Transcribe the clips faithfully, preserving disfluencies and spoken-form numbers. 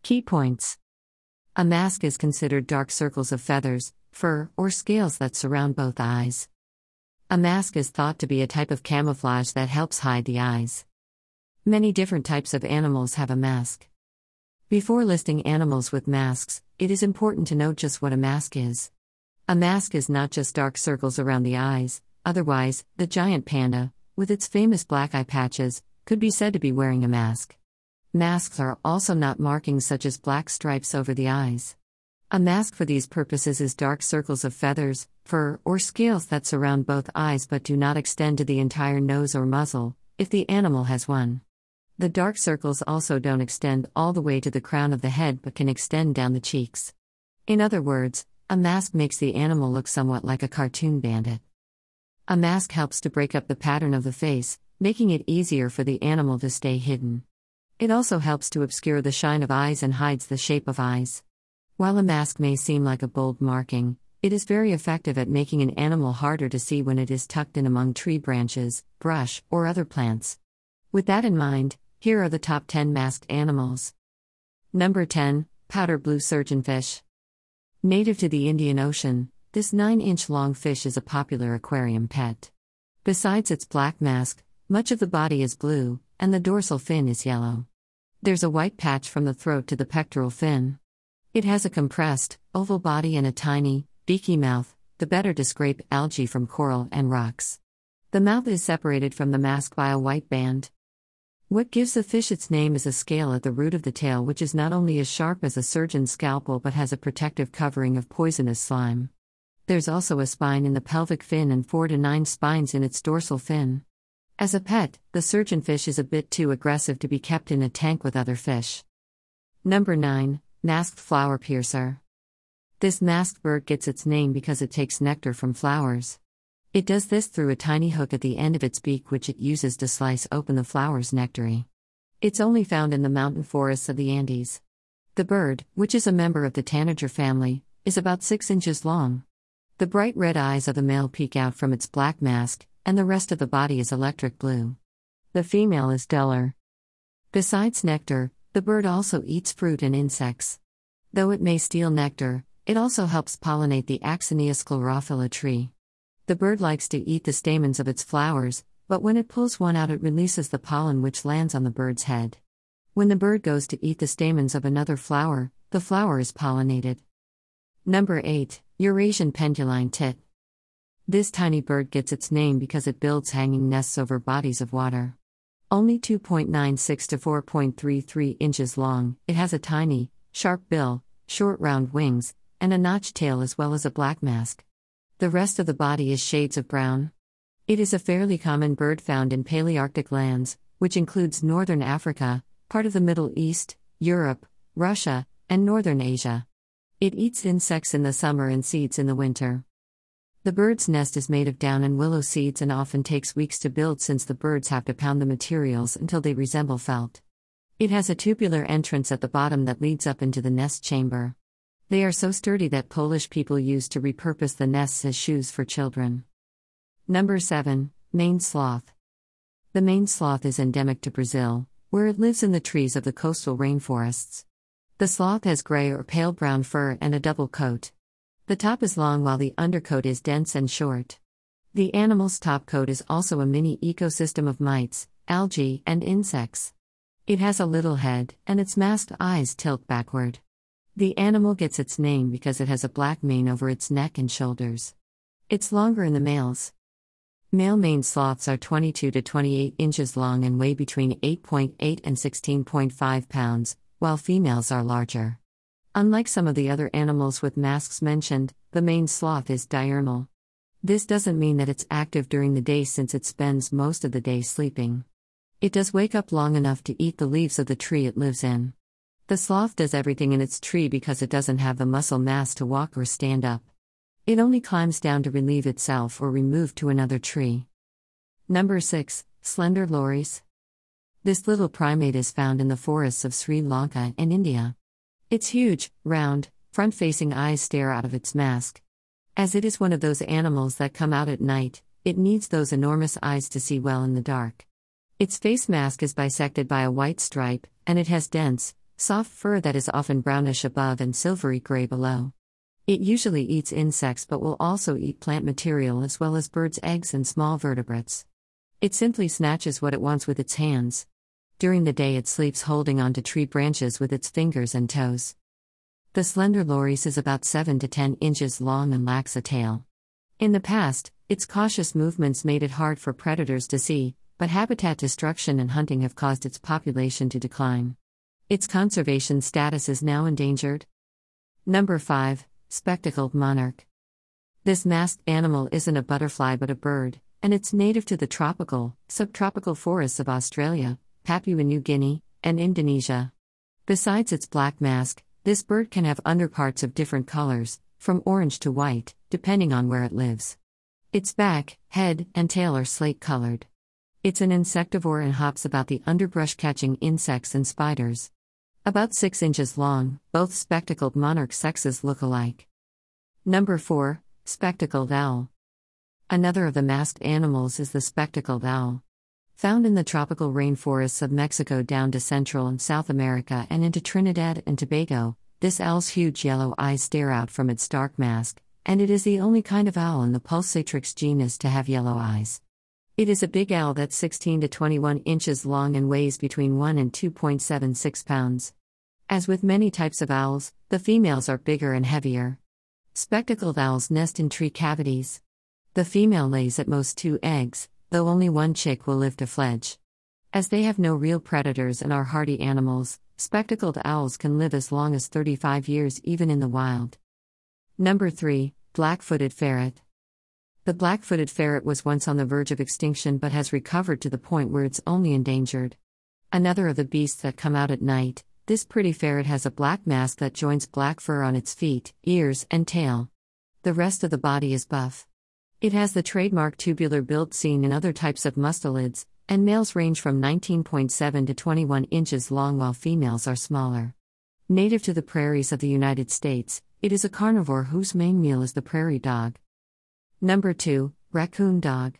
Key points. A mask is considered dark circles of feathers, fur, or scales that surround both eyes. A mask is thought to be a type of camouflage that helps hide the eyes. Many different types of animals have a mask. Before listing animals with masks, it is important to note just what a mask is. A mask is not just dark circles around the eyes, otherwise, the giant panda, with its famous black eye patches, could be said to be wearing a mask. Masks are also not markings such as black stripes over the eyes. A mask for these purposes is dark circles of feathers, fur, or scales that surround both eyes but do not extend to the entire nose or muzzle, if the animal has one. The dark circles also don't extend all the way to the crown of the head but can extend down the cheeks. In other words, a mask makes the animal look somewhat like a cartoon bandit. A mask helps to break up the pattern of the face, making it easier for the animal to stay hidden. It also helps to obscure the shine of eyes and hides the shape of eyes. While a mask may seem like a bold marking, it is very effective at making an animal harder to see when it is tucked in among tree branches, brush, or other plants. With that in mind, here are the top ten masked animals. Number ten. Powder blue surgeonfish. Native to the Indian Ocean, this nine-inch long fish is a popular aquarium pet. Besides its black mask, much of the body is blue, and the dorsal fin is yellow. There's a white patch from the throat to the pectoral fin. It has a compressed, oval body and a tiny, beaky mouth, the better to scrape algae from coral and rocks. The mouth is separated from the mask by a white band. What gives the fish its name is a scale at the root of the tail which is not only as sharp as a surgeon's scalpel but has a protective covering of poisonous slime. There's also a spine in the pelvic fin and four to nine spines in its dorsal fin. As a pet, the surgeonfish is a bit too aggressive to be kept in a tank with other fish. Number nine. Masked flower piercer. This masked bird gets its name because it takes nectar from flowers. It does this through a tiny hook at the end of its beak which it uses to slice open the flower's nectary. It's only found in the mountain forests of the Andes. The bird, which is a member of the tanager family, is about six inches long. The bright red eyes of the male peek out from its black mask, and the rest of the body is electric blue. The female is duller. Besides nectar, the bird also eats fruit and insects. Though it may steal nectar, it also helps pollinate the Axinea sclerophylla tree. The bird likes to eat the stamens of its flowers, but when it pulls one out it releases the pollen which lands on the bird's head. When the bird goes to eat the stamens of another flower, the flower is pollinated. Number eight. Eurasian penduline tit. This tiny bird gets its name because it builds hanging nests over bodies of water. Only two point nine six to four point three three inches long, it has a tiny, sharp bill, short round wings, and a notched tail as well as a black mask. The rest of the body is shades of brown. It is a fairly common bird found in Palearctic lands, which includes northern Africa, part of the Middle East, Europe, Russia, and northern Asia. It eats insects in the summer and seeds in the winter. The bird's nest is made of down and willow seeds and often takes weeks to build since the birds have to pound the materials until they resemble felt. It has a tubular entrance at the bottom that leads up into the nest chamber. They are so sturdy that Polish people used to repurpose the nests as shoes for children. Number seven. Maned sloth. The maned sloth is endemic to Brazil, where it lives in the trees of the coastal rainforests. The sloth has gray or pale brown fur and a double coat. The top is long while the undercoat is dense and short. The animal's top coat is also a mini ecosystem of mites, algae, and insects. It has a little head, and its masked eyes tilt backward. The animal gets its name because it has a black mane over its neck and shoulders. It's longer in the males. Male maned sloths are twenty-two to twenty-eight inches long and weigh between eight point eight and sixteen point five pounds, while females are larger. Unlike some of the other animals with masks mentioned, the maned sloth is diurnal. This doesn't mean that it's active during the day since it spends most of the day sleeping. It does wake up long enough to eat the leaves of the tree it lives in. The sloth does everything in its tree because it doesn't have the muscle mass to walk or stand up. It only climbs down to relieve itself or remove to another tree. Number six. Slender loris. This little primate is found in the forests of Sri Lanka and India. Its huge, round, front-facing eyes stare out of its mask. As it is one of those animals that come out at night, it needs those enormous eyes to see well in the dark. Its face mask is bisected by a white stripe, and it has dense, soft fur that is often brownish above and silvery gray below. It usually eats insects but will also eat plant material as well as birds' eggs and small vertebrates. It simply snatches what it wants with its hands. During the day it sleeps holding onto tree branches with its fingers and toes. The slender loris is about seven to ten inches long and lacks a tail. In the past, its cautious movements made it hard for predators to see, but habitat destruction and hunting have caused its population to decline. Its conservation status is now endangered. Number five. Spectacled monarch. This masked animal isn't a butterfly but a bird, and it's native to the tropical, subtropical forests of Australia, Papua New Guinea, and Indonesia. Besides its black mask, this bird can have underparts of different colors, from orange to white, depending on where it lives. Its back, head, and tail are slate-colored. It's an insectivore and hops about the underbrush catching insects and spiders. About six inches long, both spectacled monarch sexes look alike. Number four. Spectacled owl. Another of the masked animals is the spectacled owl. Found in the tropical rainforests of Mexico down to Central and South America and into Trinidad and Tobago, this owl's huge yellow eyes stare out from its dark mask, and it is the only kind of owl in the Pulsatrix genus to have yellow eyes. It is a big owl that's sixteen to twenty-one inches long and weighs between one and two point seven six pounds. As with many types of owls, the females are bigger and heavier. Spectacled owls nest in tree cavities. The female lays at most two eggs, though only one chick will live to fledge. As they have no real predators and are hardy animals, spectacled owls can live as long as thirty-five years even in the wild. Number three. Black-footed ferret. The black-footed ferret was once on the verge of extinction but has recovered to the point where it's only endangered. Another of the beasts that come out at night, this pretty ferret has a black mask that joins black fur on its feet, ears, and tail. The rest of the body is buff. It has the trademark tubular build seen in other types of mustelids, and males range from nineteen point seven to twenty-one inches long while females are smaller. Native to the prairies of the United States, it is a carnivore whose main meal is the prairie dog. Number two. Raccoon dog.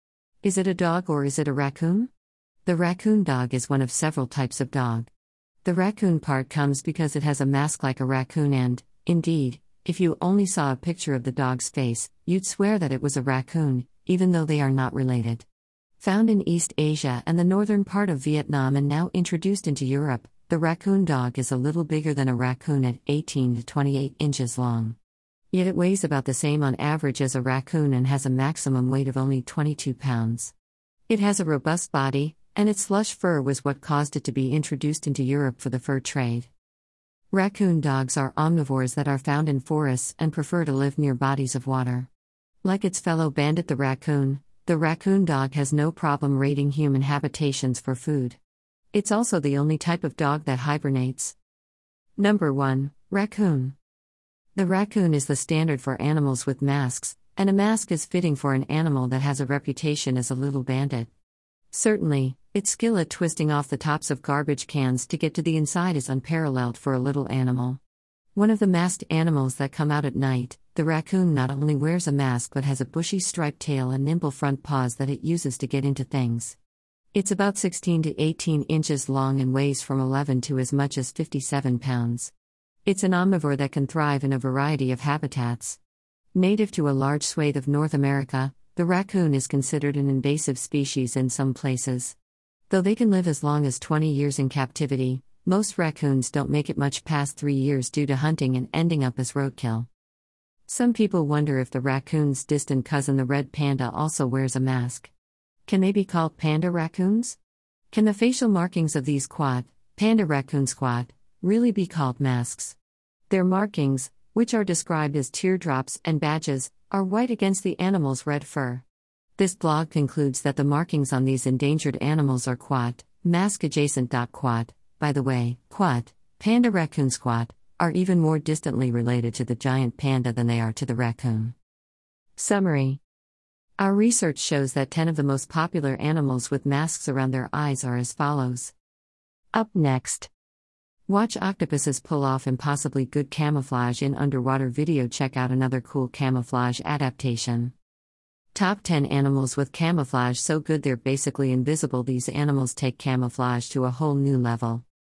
Is it a dog or is it a raccoon? The raccoon dog is one of several types of dog. The raccoon part comes because it has a mask like a raccoon and, indeed, if you only saw a picture of the dog's face, you'd swear that it was a raccoon, even though they are not related. Found in East Asia and the northern part of Vietnam and now introduced into Europe, the raccoon dog is a little bigger than a raccoon at eighteen to twenty-eight inches long. Yet it weighs about the same on average as a raccoon and has a maximum weight of only twenty-two pounds. It has a robust body, and its lush fur was what caused it to be introduced into Europe for the fur trade. Raccoon dogs are omnivores that are found in forests and prefer to live near bodies of water. Like its fellow bandit the raccoon, the raccoon dog has no problem raiding human habitations for food. It's also the only type of dog that hibernates. Number one. Raccoon. The raccoon is the standard for animals with masks, and a mask is fitting for an animal that has a reputation as a little bandit. Certainly, its skill at twisting off the tops of garbage cans to get to the inside is unparalleled for a little animal. One of the masked animals that come out at night, the raccoon not only wears a mask but has a bushy striped tail and nimble front paws that it uses to get into things. It's about sixteen to eighteen inches long and weighs from eleven to as much as fifty-seven pounds. It's an omnivore that can thrive in a variety of habitats. Native to a large swathe of North America, the raccoon is considered an invasive species in some places. Though they can live as long as twenty years in captivity, most raccoons don't make it much past three years due to hunting and ending up as roadkill. Some people wonder if the raccoon's distant cousin the red panda also wears a mask. Can they be called panda raccoons? Can the facial markings of these quad, panda raccoon squad, really be called masks? Their markings, which are described as teardrops and badges, are white against the animal's red fur. This blog concludes that the markings on these endangered animals are quad, mask adjacent. Quad, by the way, quad, panda raccoon squad, are even more distantly related to the giant panda than they are to the raccoon. Summary. Our research shows that ten of the most popular animals with masks around their eyes are as follows. Up next. Watch octopuses pull off impossibly good camouflage in underwater video. Check out another cool camouflage adaptation. Top ten animals with camouflage so good they're basically invisible. These animals take camouflage to a whole new level.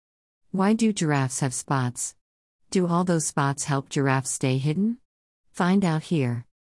Why do giraffes have spots? Do all those spots help giraffes stay hidden? Find out here.